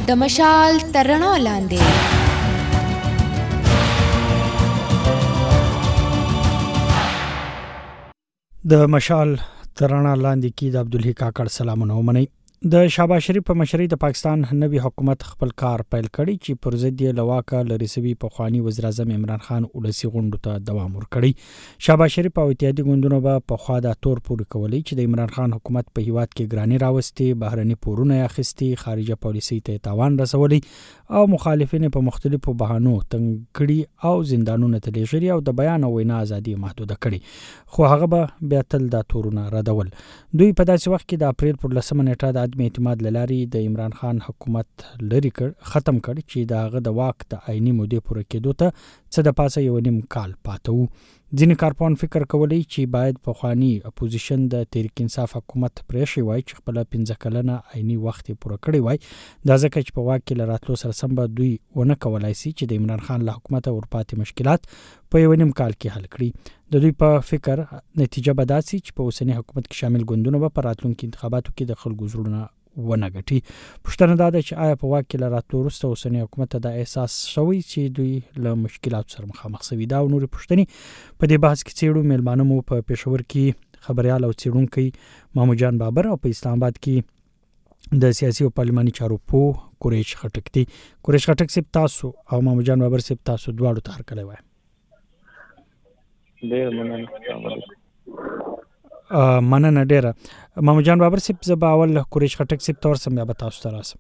د مشال تر رڼا لاندې. د مشال تر رڼا لاندې کې د عبدالحی کاکړ سلامونه ومنئ. د شهباز شریف په مشرۍ د پاکستان نوي حکومت خپل کار پیل کړی چې پر ضد یې له واکه لرې شوي پخواني وزیر اعظم عمران خان ولسي غونډو ته دوام ورکړی. شهباز شریف او اتحادیې ګوندونو به پخوا دا تور پورې کولی چې د عمران خان حکومت په هیواد کې ګراني راوستي، بهرني پورونه اخیستي، خارجه پالیسۍ ته تاوان رسولی او مخالفین په مختلفو بهانو تنګ کړي او زندانونو ته لیږلي او د بیان او وینا ازادي محدوده کړي. خو هغه به بیا تل دا تورونه ردول. دوی په داسې وخت کې د اپریل پر 10 نیټه د عدم اعتماد للاري د عمران خان حکومت لري ختم کړ چې د هغه د واک د عیني مودې پوره کېدو ته څه د پاسه یو نیم کال پاته وو. ځینې کارپوهان فکر کولی چې باید پخواني اپوزیشن د تحریک انصاف حکومت پرېښی وای چې خپل 15 کلنه عیني وخت پوره کړی وای. دا ځکه چې په واک کې له راتلو سره سم به دوی ونه کولای شي چې د عمران خان له حکومت ورپاتې مشکلات په یو نیم کال کې حل کړي. د دوی په فکر نتیجه به دا شي چې په اوسنی حکومت کې شامل ګوندونه به په راتلونکي انتخاباتو کې د خلکو زړونه ونه ګټي. پوښتنه دا ده چې آیا په واک کې له راتلو وروسته اوسنی حکومت ته دا احساس شوی چې دوی له مشکلاتو سره مخامخ شوي؟ دا او نورې پوښتنې په دې بحث کې څېړو. میلمانه مو په پېښور کې خبریال او څېړونکی مامو جان بابر او په اسلام آباد کې د سیاسي او پارلماني چارو پوه قریش خټک دي. قریش خټک صاحب تاسو او مامو جان بابر صاحب تاسو دواړو ته هرکلی وایم. ډېر مننه. مننه ډیره. مامو جان بابر صاحب زه به اول قریش خټک صاحب ته ورسم بیا به تاسو ته راسم.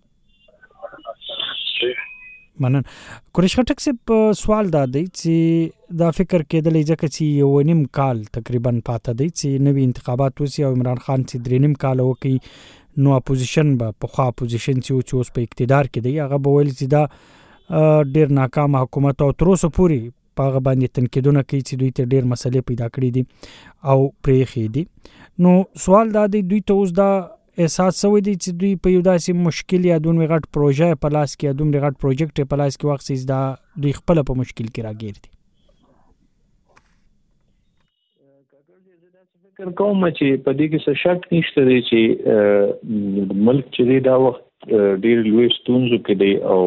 مننه. قریش خټک صاحب سوال دا دی چې دا فکر کېدلی ځکه چې یو نیم کال تقریبا پاته دی چې نوي انتخابات وسي او عمران خان چې 3 نیم کال وکړي نو اپوزیشن به پخوا اپوزیشن چې اوس په اقتدار کې دی هغه به ویل چې دا ډیر ناکام حکومت او تر اوسه پورې په هغه باندې تنقیدونه کوي چې دوی ته ډېر مسلې پیدا کړي دي او پرېښې دي. نو سوال دا دی دوی ته اوس دا احساس شوی دی چې دوی په یو داسې مشکل یا دومره غټ پروژه په لاس کې یا دومره غټ پروجیکټ په لاس کې واخیست دا دوی خپله په مشکل کې راګیر دي. فکر کوم چې په دې کې څه شک نشته دی چې ملک چې دا وخت ډېر لوی ستونزو کې دی او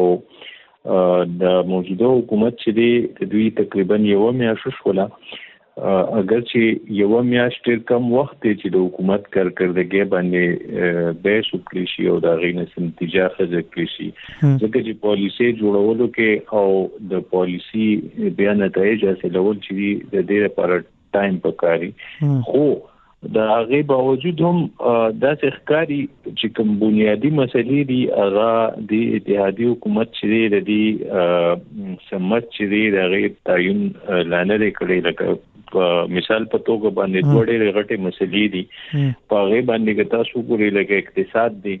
د موجوده حکومت چې دی د دوی تقریبا یو میاشت شوله. اگر چې یو میاشت ډېر کم وخت دی چې د حکومت کارکردګۍ باندې بحث وکړي شي او د هغې نه نتیجه اخذ کړي شي ځکه چې پالیسۍ جوړولو کې او د پالیسي بیا نتایج حاصلول چې دي د دې لپاره ټایم پکاري. خو د هغې باوجود هم داسې ښکاري چې کوم بنیادي مسلې دي هغه د اتحادي حکومت چې دی د دې سمت چې دی د هغې تعین لا نه دی کړی. لکه مثال په توګه باندې دوه ډېرې غټې مسلې دي په هغې باندې که تاسو وګورئ لکه اقتصاد دی.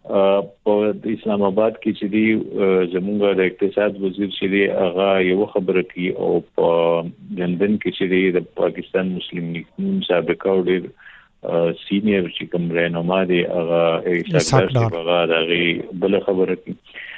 په اسلام آباد کې چې دی زمونږ د اقتصاد وزیر چې دی هغه یو خبره کوي او په لندن کې چې دی د پاکستان مسلم لیگ سابقه او ډېر سینیر چې کوم رهنما دی هغه اسحاق ډار هغه د هغې بله خبره کوي.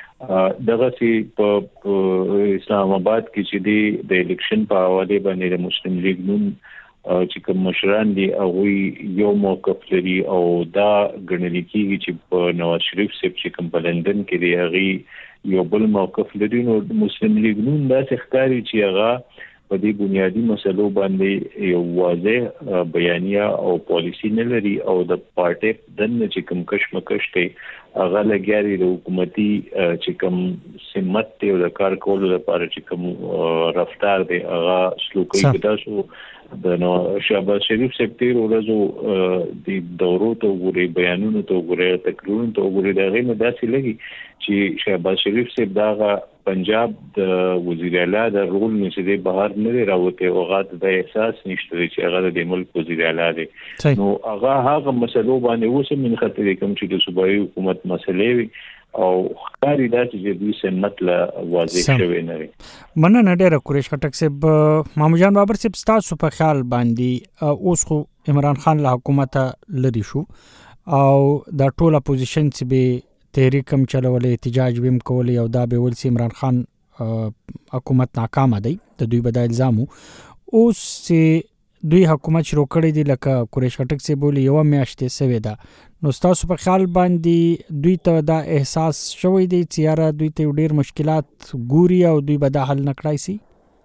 دغسې په اسلام آباد کې چې دی د الیکشن په حواله باندې د مسلم لیگ نوم چې کوم مشران دي هغوی یو موقف لري او دا ګڼل کېږي چې په نواز شریف صاحب چې کوم په لندن کې دی هغې یو بل موقف لري. نو مسلم لیگ نون داسې ښکاري چې هغه په دې بنیادي مسلو باندې یو واضح بیانیه او پالیسي نه لري او د پارټۍ دننه چې کوم کشمکش دی هغه لګیا دی د حکومتي چې کوم سمت دی او د کار کولو لپاره چې کوم رفتار دی هغه سلوکي کې تاسو د شهباز شریف صاحب تېرو ورځو د دورو ته وګورئ، بیانونو ته وګورئ، تقریرونو ته وګورئ، د هغې نه داسې لګي چې شهباز شریف صاحب د هغه پنجاب د وزیر اعلی د رول نه چې دی بهر نه دی راوتی او هغه د احساس نشته دی چې هغه د ملک وزیر اعلی دی. نو هغه مسلو باندې اوس هم نښتې دی کوم چې د صوبایي حکومت مسلې وي او ښکاري داسې چې دوی سمت له واضح شوی نه وي. مننه ډېره قریش خټک صاحب. مامو جان بابر صاحب ستاسو په خیال باندې اوس خو عمران خان له حکومته لرې شو او دا ټول اپوزیشن چې به تحریک هم چلولی، احتجاج به هم کولی او دا به ویل چې عمران خان حکومت ناکامه دی، د دوی به دا الزام و. اوس چې دوی حکومت شروع کړی دی لکه قریش خټک سی بولی یو میاشتې سوي ده نو تاسو په خیال باندې دوی ته دا احساس شوی دی چې یاره دوی ته ډیر مشکلات ګوري او دوی به دا حل نکړای شي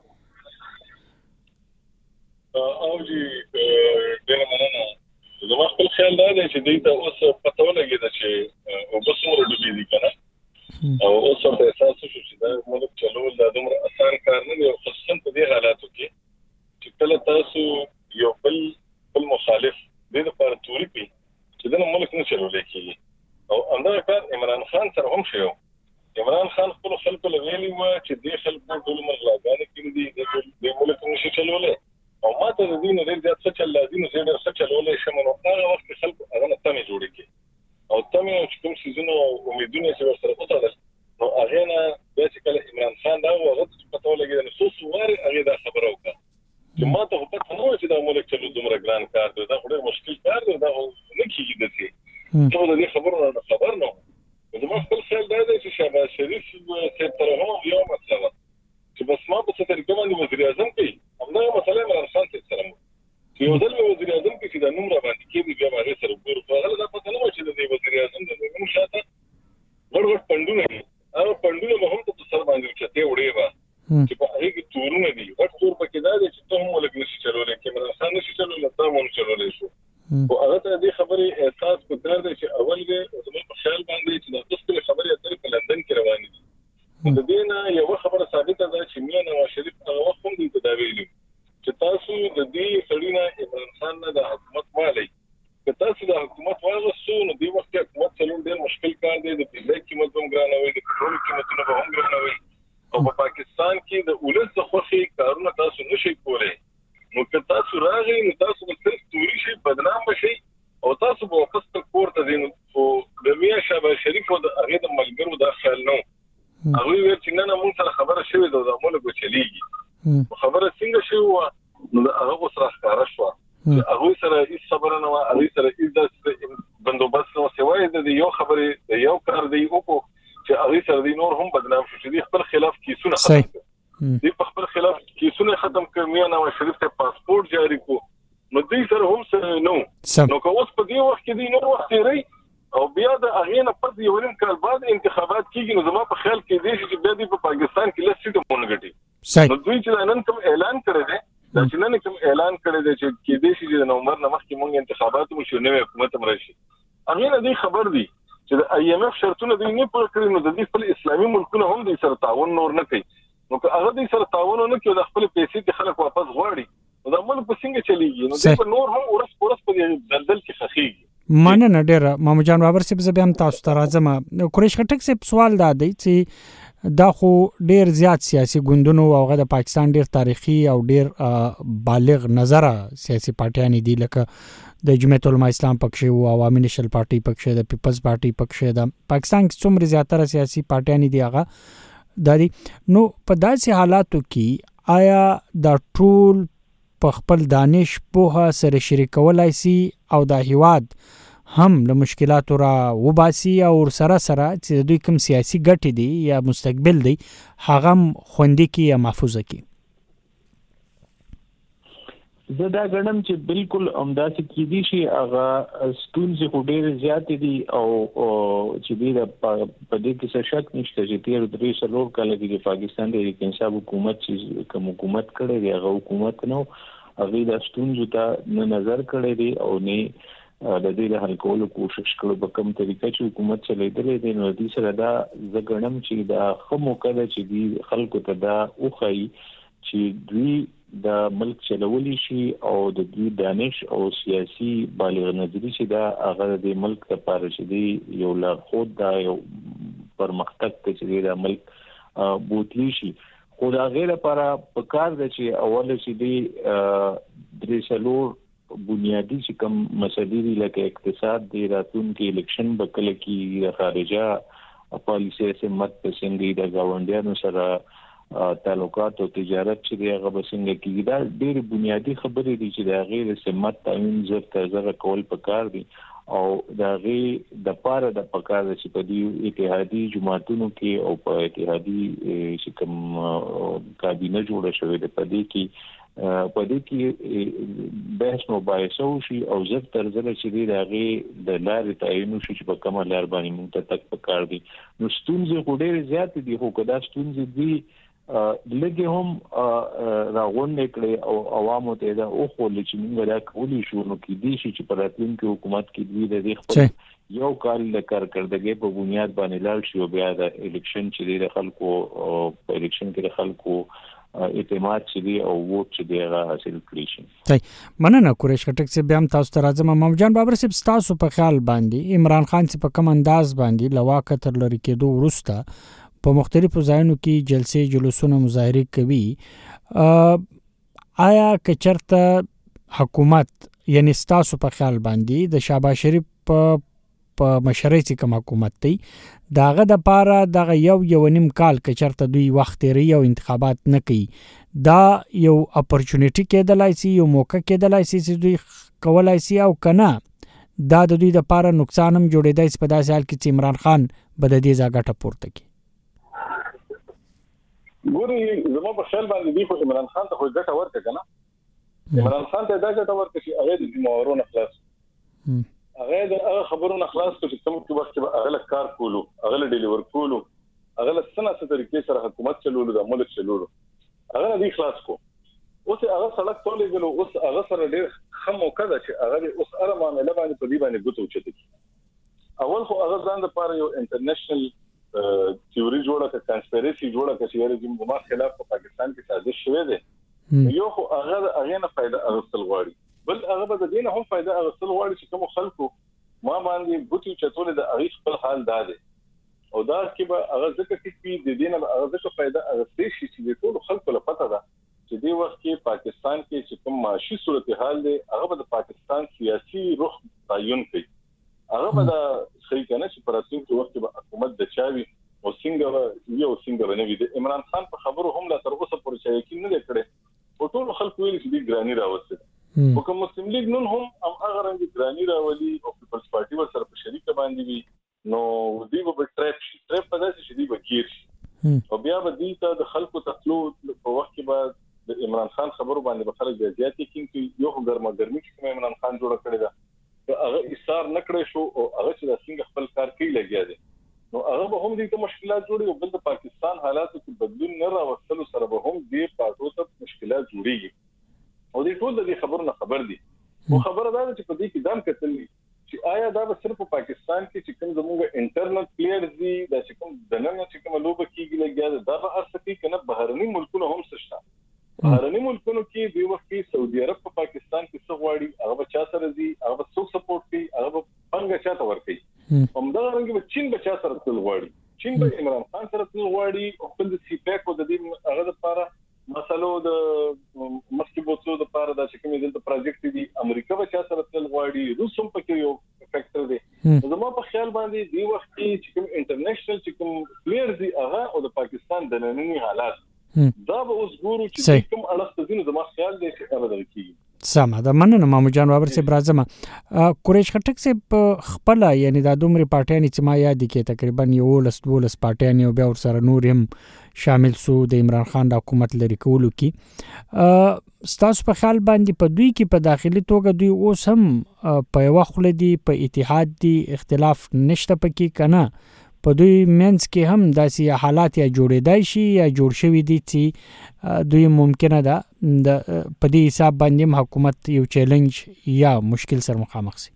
او جی ډیر مننه زما خپل خیال دا دی چې دوی ته اوس پته ولګېده چې وبسمره ډوبې دي کنه او اوس په احساس شو چې دا ملک چلول دا دومره آسان کار نه دی او خصوصا په دې حالاتو کې چې کله تاسو یو بل مخالف دې لپاره توري پی چې دا ملک نه چلولای کیږي او همدا کار عمران خان سره هم شو عمران خان خپل خلکو لویلی و چې دې خلکو ټول مرغلاګانې کړې دي د ملک نشي چلولای او ماته د دې نه ډېر زیات څه چل لازم زه ډېر څه چلولای شم نو هغه وخت خلکو هغه تمه جوړ کړي او تمه چې کوم سيزونه امیدونه چې ورسره وتاړل نو هغه نه چې کله عمران خان دا وغه پته ولګي نو څو واره هغه دا خبره وکړه چې ماته په پته نه و چې دا ملک چلو دومره ګران کار دی دا ډېر مشکل کار دی دا نه کیږي دسي ټول دې خبر نه زما خپل خیال دا دی چې شهباز شریف څه تر هغه یو مسله چې بس ما په څه طریقه باندې وزیر اعظم کوي همدا مسله عمران خان ته سره چې یو ځل وزیر اعظم کې دا نوم را باندې کېږي بیا هغه سره ګورو په هغه دا پته نه و چې د وزیر اعظم د نوم شاته ورغټ پندونه او پندونه به هم په سر باندې چته وړي و چې په هغه کې تورونه دي ورته تور پکې دا چې ته هم ولګ نشي چلولای کې عمران خان نشي چلولای ته هم چلولای شو او هغه ته دې خبرې احساس پکړ دی چې اول به زموږ په خیال باندې چې د تاسو خبرې اترې په لندن کې روانې دي د دې نه یو خبره ثابته ده چې میا نواز شریف هغه وخت هم دې دا ویلي چې تاسو د دې سړینا عمران خان نه د حکومت مالي که تاسو د حکومت واغسو نو دې وخت حکومت څلور ډېر مشکل کار دی د بجلی قیمت هم ګرانوي د پټرول قیمتونه هم ګرانوي او په پاکستان کې د ولس د خوخي کارونه تاسو نشئ کولای نو که تاسو راغی نو تاسو به صرف توري شي بدنام بشي او تاسو به واپس کوړه دین او د میا شهباز شریف او د هغه د ملګرو د خیال نو هغه ویل چې نه موږ سره خبره شوې ده د ملک چلیږي خبره څنګه شو نو هغه اوس راښکاره شو هغه سره هیڅ خبره نه و هغه سره هیڅ بندوبست نو سوای د یو خبره د یو کار دی او چې هغه سره د نور هم بدنام شو چې خپل خلاف کیسونه ختم کړي د خپل خلاف کیسونه ختم کړ میا نواز شریف ته پاسپورت جاری کو نو دوی سره هم نو که اوس په دې وخت کې دی نور وخت لري او بیا د هغه نه پد یو نیم کال بعد انتخابات کیږي نو زما په خیال کې دی چې بیا د پاکستان کې لږ سیټ مونږ غټي نو دوی چې نن کوم اعلان کړی دی دا چې نن کوم اعلان کړی دی چې کې دی چې د نومبر نه مخکې مونږ انتخابات مو شو نوې حکومت مرشي هغه نه دی خبر دی چې د IMF شرطونه دوی نه پوره کړی نو د دې خپل اسلامي ملکونه هم د سره تعاون نور نه کوي نو که هغه د سره تعاون نه کوي د خپل پیسې د خلک واپس غواړي نو د ملک په څنګه چلیږي نو د نور هم ورس په دلدل کې خخيږي مننه ډیر محمد جان بابر صاحب زه هم تاسو ته راځم قریش خټک صاحب سوال دا دی چې دا خو ډیر زیات سیاسي ګوندونو او هغه د پاکستان ډیر تاریخي او ډیر بالغ نظره سیاسي پارټیان دي لکه د جمعیت العلماء اسلام پکښې او عوامي نېشنل پارټي پکښې د پیپلز پارټي پکښې د پاکستان کې څومره زیاتره سیاسي پارټیان دي هغه دادي نو په داسې حالاتو کې آیا دا ټول په خپل دانش په سره شریکولای شي او د هیواد هم له مشکلاتو را وباسي او سره چې دوی کوم سیاسي ګټې دي یا مستقبل دی هغه خوندې کې یا محفوظه کې زه دا غنم چې بالکل امداسي کې دي شي هغه ستونزې خو ډېر زیات دي او چې دې په دې کې څه شک نشته چې تیر 3 کال کې پاکستان د انصاف حکومت چې کوم حکومت کړی دی هغه حکومت نو هغه د ستونزو ته نظر کړی دی او نه د دې د حل کولو کوشش کړو په کوم طریقه چې حکومت چلیدلې دی نو دې سره دا زګړم چې دا خمو کړه چې دی خلکو ته دا اوخی چې دوی د ملک چلولی شي او د دوی دانش او سیاسي بالغ نظری چې دا هغه د ملک لپاره چې دی یو لا خود دا یو پرمختګ ته چې دا ملک بوتلی شي خو دا غیر لپاره په کار د چې اول چې دی درې څلور بنیادی چې کوم مسلې دي لکه اقتصاد دی راتلونکي الیکشن بکله کې خارجه پالیسي سمت پسندي د گاونډیانو سره تعلقات او تجارت چې هغه بسنګ کیږي دا ډېر بنیادی خبرې دي چې د غیر سمت تامین زړه کول پکار دي او دا غي د پاره د پکار چې په دې اتحادی جماعتونو کې او په اتحادی چې کوم کابینه جوړه شوې ده په دې کې په دې کې بحث مباحثه وشي او زر تر زر چې دی هغه د لارې تعین شي چې په کومه لار باندې موږ ته تک پکار دي. نو ستونزې خو ډېرې زیاتې دي، خو کدا ستونزې دي لږه هم راغونډې کړې او عوامو ته دا او خو چې موږ دا کولی شو نو کې دي چې په راتلونکي حکومت کې دوی د دې خپل یو کال د کارکړدګۍ په بنیاد باندې لاړ شي او بیا د الیکشن چې د خلکو په الیکشن کې د خلکو اعتماد چې دی او ووټ چې دی هغه حاصل کړی شي. صحیح، مننه قریش خټک صاحب. بیا هم تاسو ته راځم. محمد جان بابر صاحب، تاسو په خیال باندې عمران خان چې په کوم انداز باندې لواکه تر لری کېدو وروسته په مختلفو ځایونو کې جلسې جلوسونه مظاهرې کوي، آیا که چرته حکومت یعنی تاسو په خیال باندې د شهباز شریف په مشرۍ چې کوم حکومت دی داغه د پاره دغه یو نیم کال که چرته دوی وخت لري او انتخابات نه کوي، دا یو اپورچونټی کېدلای شي، یو موقع کېدلای شي چې دوی کولای شي او کنه دا د دوی د پاره نقصان هم جوړېدای شي په داسې حال کې چې عمران خان به د دې ځای پورته کړي. ګوري زما په خیال باندې دی خو عمران خان ته خو ګټه ورکړه کنه، عمران خان ته دا ګټه ورکړه چې هغه د مورونو خلاص هغه د خبرونو خلاص کړي چې کوم وخت به هغه کار کولو، هغه ډیلیور کولو، هغه سنه طریقې سره حکومت چلولو، د ملک چلولو، هغه دې خلاص کو. اوس هغه سړک تولې غلو، اوس هغه سره ډېر خمو کده چې هغه اوس اره معاملې باندې په دې باندې ګوتو چته. اول خو هغه ځان د پاره یو انټرنیشنل تیوري جوړه کړه، کانسپیرسي جوړه کړه چې رژیم د ما خلاف په پاکستان کې سازش شوې ده. یو خو هغه نه فائدہ اغستل غواړي، بل هغه به د دې نه هم فائدہ اغستل غواړي چې کوم خلکو ما باندې ګوتو چتول د هغه خپل حال داده او دا کې به هغه ځکه چې د دې نه هغه ځکه فائدہ اغستې شي چې ټول خلکو له پته ده چې د وخت کې پاکستان کې چې کوم معاشي صورتحال دی هغه به د پاکستان سیاسي رخ تعین کوي، هغه به د صحیح کنه چې پراتونکو وخت به حکومت د چاوي او څنګه نه وي. د عمران خان په خبرو هم لا تر اوسه پورې یقین نه کړي او ټول خلکو ویل چې د ګرانی راوځي. وکم مسلم لیگ نن هم هغه رنګ ګرانی راولي او پیپلز پارټي ور سره په شریک باندې وي، نو دوی به ټریپ په داسې شي دی بکیر شي او بیا به دوی ته د خلکو تخلو په وخت کې بعد د عمران خان خبرو باندې به خلک زیات یقین یو ګرمي چې عمران خان جوړ کړی دا هغه ایثار نکړی شو او هغه چې څنګه خپل کار کوي لګیا دي، نو هغه به هم دې ته مشکلات جوړي او بل د پاکستان حالاتو کې بدلون نه راوستلو سره به هم دې پاتو ته مشکلات جوړيږي او دې ټول د خبرونو خبر دي. او خبره دا چې په دې کې دام کتل چې آیا دا به صرف په پاکستان کې چې کوم زموږ انټرنل پلیئرز دي دا چې کوم دننه چې کوم لوبه کیږي لګیا دا به ارسکی کنه بهرني ملکونو هم سشته. بهرني ملکونو کې د وخت کې سعودي عرب په پاکستان کې څه غواړي هغه به چا سره دي، هغه به څوک سپورټ کوي، هغه به څنګه چاته ورکوي. همدا رنګ به چین به چا سره تل غواړي، چین به عمران خان سره تل غواړي او خپل د سی پیک او د دې هغه لپاره مسلو د مسکی بوتلو د پاره د چې کومې د پروجیکټ دی امریکا به چا سره تل غواړي، روس هم پکې یو فیکټر دی. زما په خیال باندې دی وخت کې چې کوم انټرنیشنل چې کوم پلیئرز دی هغه او د پاکستان د نننی حالات دا به اوس ګورو چې کوم اړخ ته زما خیال دی چې هغه درکېږي. سمه ده، مننه محمد جان بابر صاحب. راځم قریش خټک صاحب خپل یعنی د دومره پارټیان چې ما یاد کې تقریبا 12 پارټیان او بیا ور سره نور هم شامل سو د عمران خان د حکومت لري کولو کې ستاسو په خیال باندې په دوی کې په داخلي توګه دوی اوس هم په یو خل دي په اتحاد دي اختلاف نشته پکې کنه په دوی منځ کې هم داسې حالات یا جوړېدای شي یا جوړ شوي دي چې دوی ممکنه ده د په دې حساب باندې حکومت یو چیلنج یا مشکل سره مخامخ شي.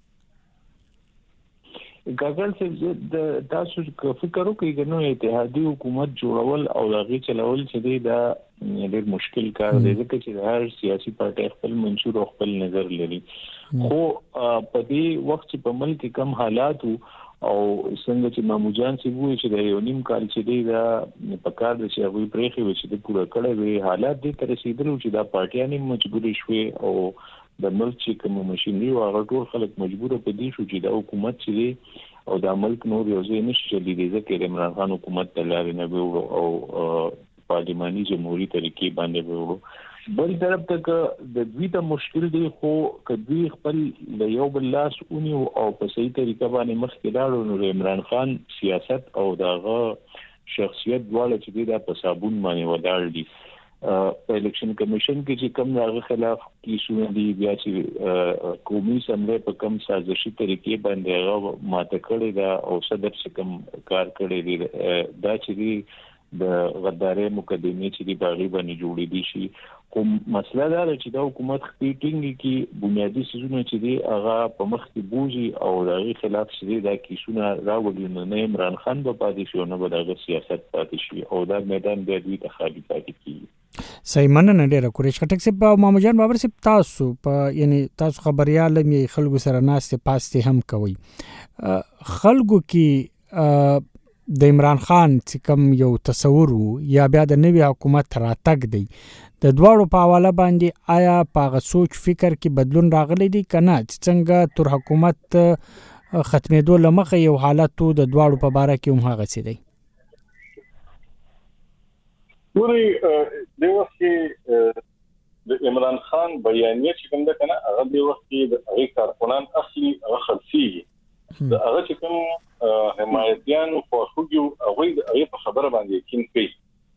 ګاګل چې د تاسو فکر وکړئ کنه اتحادي حکومت جوړول او هغه چلول چې دی دا ډېر مشکل کار دی ځکه چې هر سیاسي پارټي خپل منشور او خپل نظر لري، خو په دې وخت چې په ملک کم حالات او څنګه چې ماموجان سی وایي چې د یو نیم کال چې دی دا په کار د چې هغه پرېخي و چې د پوره کړه وی حالات دې تر رسیدلو چې دا پارټیانې مجبور شوي او د ملک چې کوم ماشينري او هغه ټول خلک مجبور په دې شو چې د حکومت چې او د ملک نور یو ځای نشي چلیدي ځکه عمران خان حکومت ته لارې نه ویو او پارلماني جمهوریت طریقې باندې ویو. بل طرف ته د دوی ته مشکل دی خو کدی خپل له یو بل لاس اونی او په صحیح طریقه باندې مخکې لاړو نو عمران خان سیاست او دغه شخصیت دواړه چې دا په صابون باندې ولاړ دي په الیکشن کمیشن کې چې کوم هغه خلاف کیسونه دي بیا چې قومي اسمبلی په کوم سازشي طریقې باندې هغه ماته کړی دا او صدر چې کوم کار کړی دی دا چې د غداري مقدمه چې دی باغی باندې جوړې دي شي کوم مسله دا چې د حکومت خپېټینګ کې بنیادی سيزونه چې دی هغه په مخ کې بوزي او دغه خلاف چې دا کیسونه راوړي نه عمران خان په پاتې شو نه به د سیاست پاتې شي او دا میدان به دوی ته خالی پاتې کیږي سیمن نه ډیره کوریش کټک سي په مامجان بابر سي تاسو په یعنی تاسو خبريال مې خلکو سره ناشته پاسته هم کوي خلکو کې د عمران خان چې کوم یو تصور یا بیا د نوي حکومت راتګ دی د دواړو په حواله باندې آیا په سوچ فکر کې بدلون راغلی دی کنه چې څنګه تر حکومت ختمېدو لمخه یو حالت د دواړو په باره کې هم هغه څه دی وري د وخت د عمران خان بیانیه چې کوم ده کنه هغه د وخت د هغه کارکونان اصلي هغه خلفي د هغه چې کوم حمایتيان او خوږو هغه په خبره باندې یقین کوي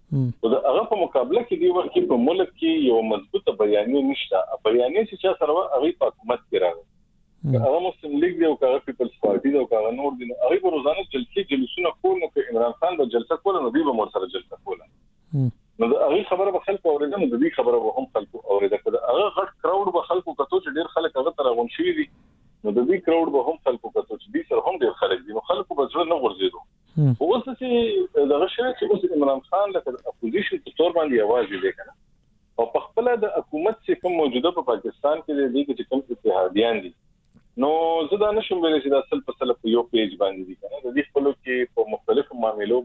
او د هغه په مقابله کې دی وخت په ملک کې یو مضبوطه بیانیه نشته بیانیه چې چا سره هغه په حکومت کې راغی هغه مسلم لیگ دی او هغه پیپلز پارټي دی او هغه نور دي هغه په روزانه جلسونه کول نو کې عمران خان د جلسه کول نو دی به مر سره جلسه کوله نو هغه خبره به خلکو اوریدل نو د دې خبره به هم خلکو اوریدل کړه هغه غټ کراود به خلکو کتو چې ډیر خلک هغه تر غون شي دي نو د دې کراود به هم خلکو کتو چې دې سره هم ډیر خلک دي نو خلکو به ځل نه ورزيدو اوس چې دغه شی چې اوس عمران خان لکه اپوزیشن په تور باندې आवाज دی کنه او په خپل د حکومت چې کوم موجوده په پاکستان کې دي چې کوم اتحادیان دي نو زه دا نشم ویلی چې دا اصل په سل په یو پیج باندې دي کنه د دې خپل کې په مختلفو معاملو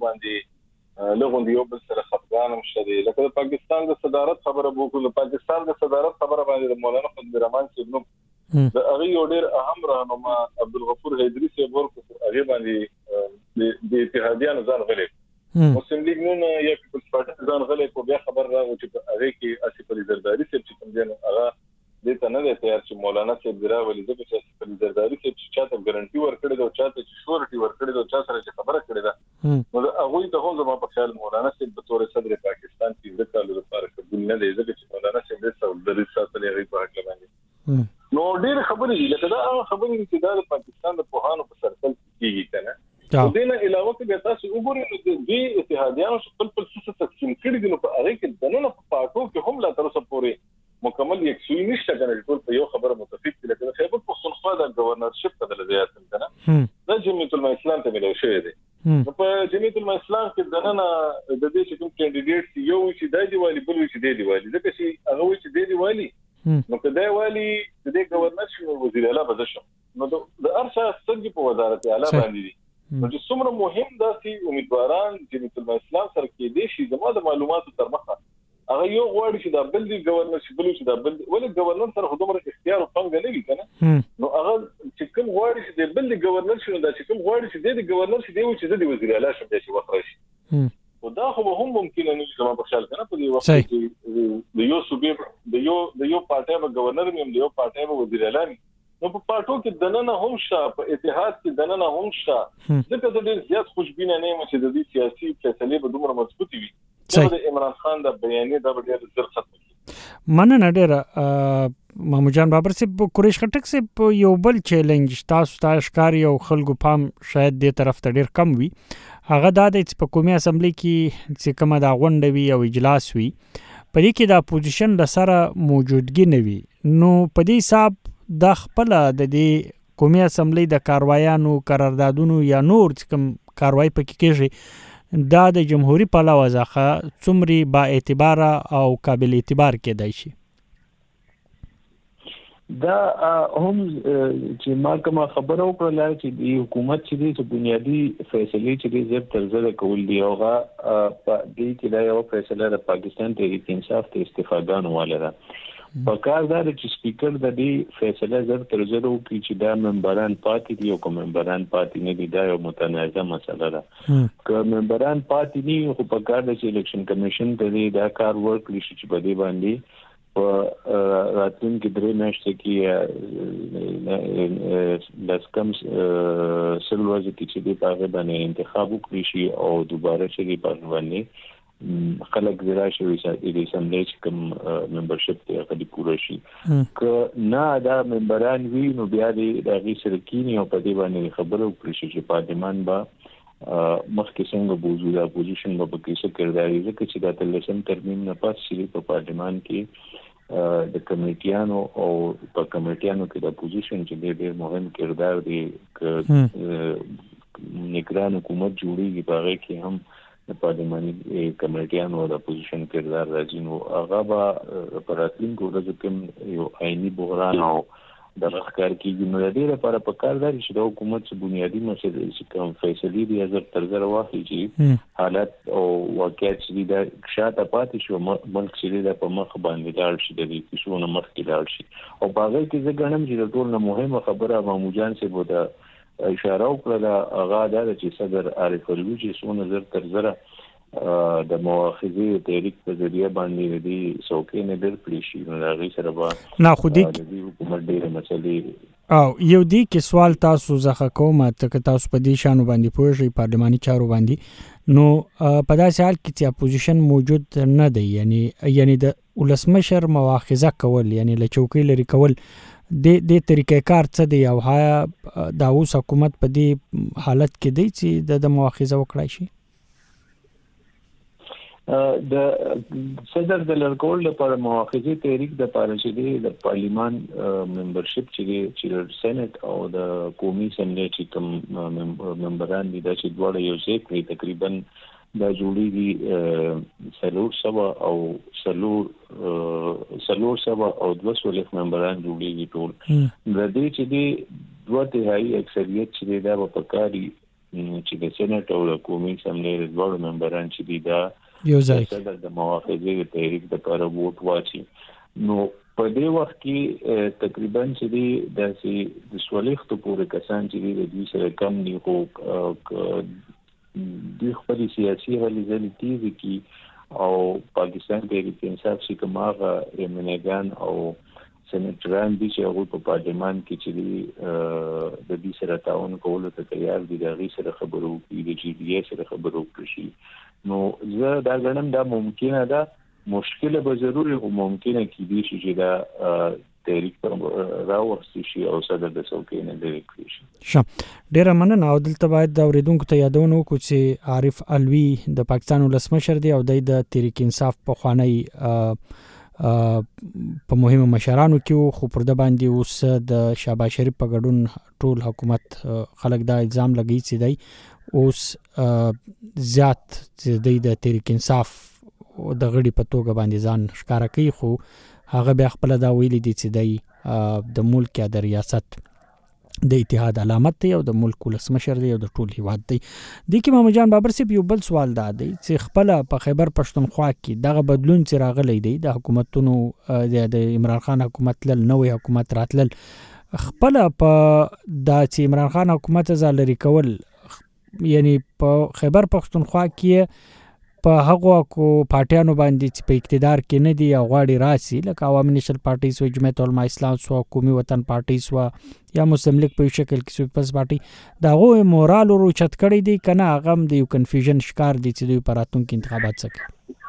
باندې لغون دی یو بل سره خپګان مشته لکه د پاکستان د صدارت خبره وکړو د پاکستان د صدارت خبره باندې د مولانا فضل الرحمن صاحب نو د هغه یو ډېر اهم راهنما عبدالغفور حیدری صاحب ورکو هغه باندې د اتحادیانو ځان غلې مسلم لیگ نو یا پیپلز پارټي ځان غلې کو بیا خبر راغو چې هغه کې اسف علي زرداری صاحب چې کوم دی هغه د ته نه دی تیار چې مولانا صاحب دراولي د اسف علي زرداری صاحب چې چاته ګارانټي ورکړي دا چاته چې شورټي ورکړي دا چا سره چې خبره کړي دا نو هغه ته هم زما په خیال مولانا صاحب په تور صدر پاکستان کې د کالو لپاره قبول نه دی ځکه چې مولانا صاحب د سعودي ساتلې غي په حق باندې نو ډېر خبرې دي لکه دا خبرې چې د پاکستان د پوهانو په سرکل کېږي کنه د دې نه علاوه کې تاسو وګورئ د دې اتحادیانو خپل څه تقسیم کړي دي نو په هغه کې دنه په پاټو کې هم لا تر اوسه پورې مکمل یکسوی نشته کنه ټول په یو خبره متفق دي لکه خیبر پختونخوا د گورنرشپ په دله ځای کنه دا جمعیت العلماء اسلام ته ملو شوی دی نو په جمعیت العلماء اسلام کې دنه د دې چې کوم کینډیډیټ یو چې د دیوالي بل چې د دیوالي ځکه چې هغه چې د دیوالي نو کله والی د دې گورنر شنو وزیر اعلی بزشم نو د ارشا ستګي په وزارت اعلی باندې دي نو چې څومره مهم داسي امیدواران چې د اسلام سره کې دي شي زموږ د معلوماتو تر مخه هغه یو غواړي چې د بل دی گورنر شي بل چې د بل ولې گورنر سره خودمره اختیار او څنګه نه وي کنه نو هغه چې کوم غواړي چې د بل دی گورنر شي دا چې کوم غواړي چې د گورنر شي دی چې د وزیر اعلی شي چې وخت شي او دا خو هم ممکن نه چې ما په خیال کنه په دې وخت کې د یو صوبې د یو پارټي به گورنر مې د یو پارټي به وزیر اعلی نو په پارټو کې دننه هم شته په اتحاد کې دننه هم شته ځکه د ډېر زیات خوشبینه نه یم چې د دې سیاسي فیصلې به دومره مضبوطې وي چې د عمران خان د بیانیه د ډېر زر ختم مننه ډېر ماموجان بابر صاحب قریش خټک صاحب یو بل چیلنج تاسو ته ښکار یو خلکو پام شاید دې طرف ته ډېر کم وي هغه دا د په قومي اسمبلی کې چې کومه دا غونډه وي او اجلاس وي په دې کې د اپوزیشن د سره موجودګي نه وي نو په دې حساب د خپل د دې قومي اسمبلی د کاروایانو قراردادونو یا نور کوم کاروای پکې کېږي دا د جمهوریت په لور ځخه څومره با اعتبار او قابل اعتبار کېدای شي دا هم چې ما کوم خبرو کړل چې د حکومت چې د بنیادی فیصله چې زر تر زر کول دی اوغه په دې کې دا یو فیصله د پاکستان تحریک انصاف ته استفادهانو والره په کار دا چې سپیکر د دې فیصله زر تر زر او چې دا ممبران پاتې دي او کوم ممبران پاتې نه دي دا یو متنازع مسله ده که ممبران پاتې دي خو په کار د الیکشن کمیشن ته دا کار ورکړي چې په دې باندې په راتلونکي درې میاشتې کې د کم سلوازي کې چې په هغه باندې انتخاب وکړي شي او دوباره چې په باندې خلک راشي د اسمبلی کوم ممبرشپ ته غوډي پوره شي ک نه دا ممبران وی نو بیا د غي سرکینی او په دې باندې خبرو کړی چې پارلمان با مخکې څنګه بوزو دا پوزیشن په کې څه کړی دی چې دا تلسم ترمیم نه پات شي په پارلمان کې د کمیټیانو او په کمیټیانو کې د پوزیشن چې ډېر مهم کردار دی ک نگران حکومت جوړیږي باغې کې هم د پارلماني کمیټیانو د اپوزیشن کردار راځي نو هغه به پراتلونکو ورځو کې یو عیني بحران او د ښکار کېږي نو د دې لپاره پکار دی چې د حکومت څخه بنیادی مسایل چې کوم فیصلې دي زر تر زر واخلي چې حالت او واقعیت چې د شاته پاتې شو ملک چې د په مخ باندې لاړ شي د دې کیسو نه مخکې لاړ شي او باغې کې زه ګڼم چې د ټول نه مهمه خبره مامو جان سے بوده اشاره وکړه هغه دا چې صدر عارف علوي چې څو نظر تر زره د مواخذې تحریک په ذریعہ باندې د څوکۍ نه در کړی شي نو هغه سره به نه خو دې حکومت ډېر مسلې او یو دی کې سوال تاسو زخه کوم ته تاسو په دې شانو باندې پوه شئ پارلماني چارو باندې نو په داسې حال کې چې اپوزیشن موجود نه دی یعنی د ولسمشر مواخذه کول یعنی له چوکۍ لري کول د طریقې کار څه دی او دا اوس حکومت په دې حالت کې دی چې د مواخذه وکړای شي د صدر د لړکول لپاره مواخذه تحریک د پاره چې د پارلیمان ممبرشپ چې سېنات او د قومي اسمبلی چې کوم ممبران دي دا چې دوه یو ځای کوي تقریبا دا جوړیږي سلور سبا او 200 ممبران جوړیږي ټول د دې چې د دوه تهایی اکثریت چې دا په کاری چې د سېنات او قومي اسمبلی د دوه ممبران چې دا یو ځای د موافقه تحریک د لپاره ووټ واچي نو په دې وخت کې تقریبا چې د سوالښت پورې کسان چې د دې سره کم نه خو د خپل سیاسي غلیظه تیزی کی او پاکستان کې انصاف شي کماغه یمنګان او سېنټران دي چې هغه په پارلمان کې چې د دې سره تعاون کولو ته تیار دي د غي سره خبرو کوي د جی ډي سره خبرو کوي نو زه دا غنم دا ممکنه ده مشکله به ضروري او ممکنه کې دي چې دا تحریک پر راوستي شي او صدر د څوکۍ نه لري کړی شي ډیره مننه او دلته باید د اوریدونکو ته یادونه وکړو چې عارف علوي د پاکستان ولسمشر دی او د تحریک انصاف په خوانی په مهمه مشرانو کې خو پر د باندې اوس د شهباز شریف په ګډون ټول حکومت خلک دا الزام لګی چې دی اوس زیات د تحریک انصاف د غړي په توګه باندې ځان ښکارا کوي خو هغه بیا خپل دا ویلي دي چې د ملک یا د ریاست د اتحاد علامت دی او د ملک ولسمشر دی او د ټول هیواد دی د کې محمد جان بابر سي یو بل سوال دا دی چې خپل په خیبر پښتونخوا کې دغه بدلون چې راغلی دی د حکومتونو د عمران خان حکومت لل نوې حکومت راتلل خپل په د چې عمران خان حکومت زالري کول یعنی په خیبر پښتونخوا کې په هغه کو پارټیانو باندې چې په اقتدار کې نه دي او غواړي راسي لکه عوامي نېشنل پارټي سو جمعیت علماء اسلام سو قومي وطن پارټي سو یا مسلم لیگ په شکل کې سو پس پارټي دا غو مورال ورو چت کړی دي کنه هغه د یو کنفیوژن شکار دي چې دوی پراتون کې انتخابات سکه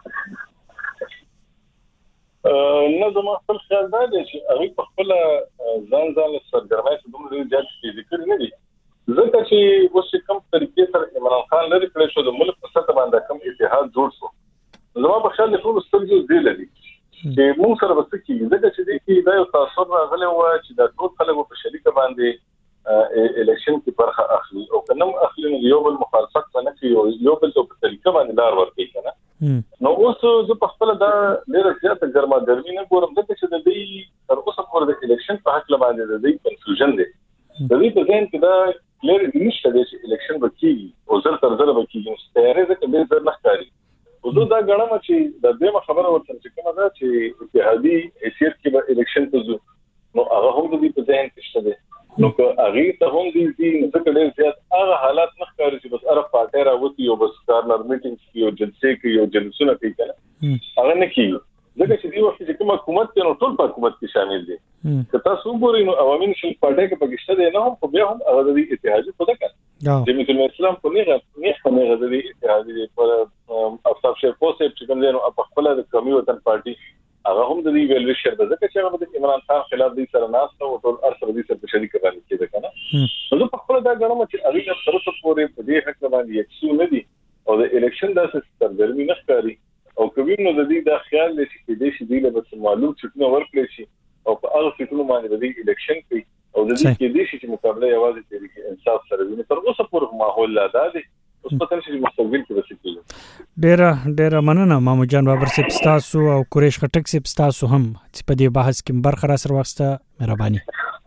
نه زما خپل خیال دا دی چې هغه په خپل ځان سرګرمۍ څخه دومره زیات ذکر نه دي ځکه چې اوس کوم طریقې سره عمران خان لري کړی شو د ملک په سطح باندې کوم اتحاد جوړ شو زما په خیال ټول سترګې دی لري چې موږ سره وسه کې ځکه چې د کې دا یو تاثیر راغلی و چې د ټول خلکو په شریک باندې الیکشن کې برخه اخلي او کنم اخلي یو بل مخالفت نه کوي یو بل په طریقه باندې لار ورکوي کنه نو اوس زه په خپل دا ډېر زیات ګرما ګرمي نه ګورم ځکه چې د دې تر اوسه پورې د الیکشن په حق باندې د دې کنفیوژن دی د دې په ځین کې دا کلیر نشته چې الیکشن وکړي او زر تر زر وکړي ستاره ځکه به زر نه ښکاري او دا غواړم چې د دې خبره ورته چې کومه ده چې اتحادي حیثیت کې به الیکشن ته نو هغه هم د دې په ځین کې شته نو که هغه ته هم دې ځکه ډېر زیات هغه حالات نه ښکاري چې بس عرب پارټي راوتی او بس کارنر میټینګز کې او جلسې کې او جلسونه کوي کنه هغه نه کوي ځکه چې دی وخت چې کوم حکومت کې نو ټول په حکومت کې شامل دي که تاسو وګورئ نو عوامي نېشنل پارټي کې پکې نه هم خو بیا هم هغه د اتحادي په دغه جمعیت الاسلام په نه د اتحادي پر افصاف شرپوسه چې کوم دی نو په خپل د قومي وطن پارټي هغه هم د دې ویلو شر ده چې هغه د عمران خان خلاف دې سره ناست او ټول ارسل دې سره په شریک باندې کېده کنه نو په خپل دا غواړم چې هغه سره پورې په دې حق باندې یکسو نه دي او د الیکشن د سرګرمي نه ښکاري او کوي نو د دې د خیال لري چې دې شي د بس معلوم چې نو ورکړي شي او په هغه فکرونو باندې د الیکشن کوي او د دې کې دې شي چې مقابله یوازې د انصاف سره وي تر اوسه پورې ماحول لا ده اوس په تاسو چې مستقبل کې وسیږي ډېر مننه مامو جان بابر صاحب تاسو او قریش خټک صاحب تاسو هم چې په دې بحث کې برخه را سره واسطه مهرباني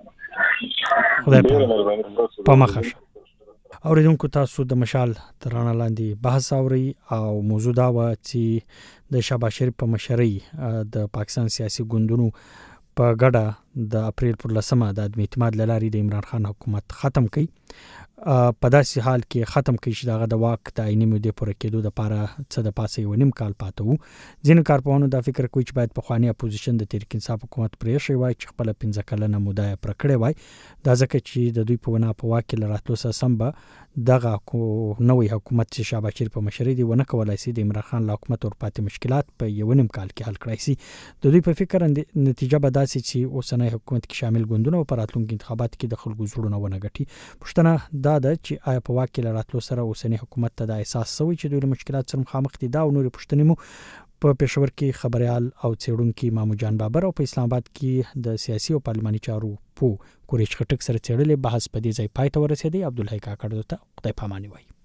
خدای په مخه اوریدونکو تاسو د مشال ترانه لاندې بحث اوري او موضوع دا و چې د شهباز شریف په مشرۍ د پاکستان سیاسي ګوندونو په ګډه د اپریل پر 10 د عدم اعتماد لاري د عمران خان حکومت ختم کړي په داسې حال کې ختم کړي چې دغه د واک د عیني مودې پورې کېدو د لپاره څه د پاسه یو نیم کال پاتې وو ځینې کارپوهانو دا فکر کوي چې باید په خواني اپوزیشن د تحریک انصاف حکومت پرې شي وای چې خپل 15 کلنه موده پر کړې وای دا ځکه چې د دوی په ونه په واک کې لراتلو سره سم به دغه نوې حکومت چې شهباز شریف په مشرۍ دی ونه کولای شي د عمران خان له حکومت ور پاتې مشکلات په یو نیم کال کې حل کړای شي د دوی په فکر نتیجه به داسې چې اوسنۍ حکومت کې شامل ګوندونه په راتلونکو انتخابات کې د خلکو زړونه ونه ګټي پښتنه دا ده چې آیا په واک کې لراتلو سره اوسنۍ حکومت ته د احساس سوي چې دوی له مشکلات سره مخامخ دي دا او نور پښتنې مو په پېښور کې خبريال او څېړونکو مامو جان بابر او په اسلام آباد کې د سیاسي او پارلماني چارو په قریش خټک سره څېړلې بحث په دې ځای پای ته ورسېدی عبدالحی کاکړ ته خدای پاماني وایي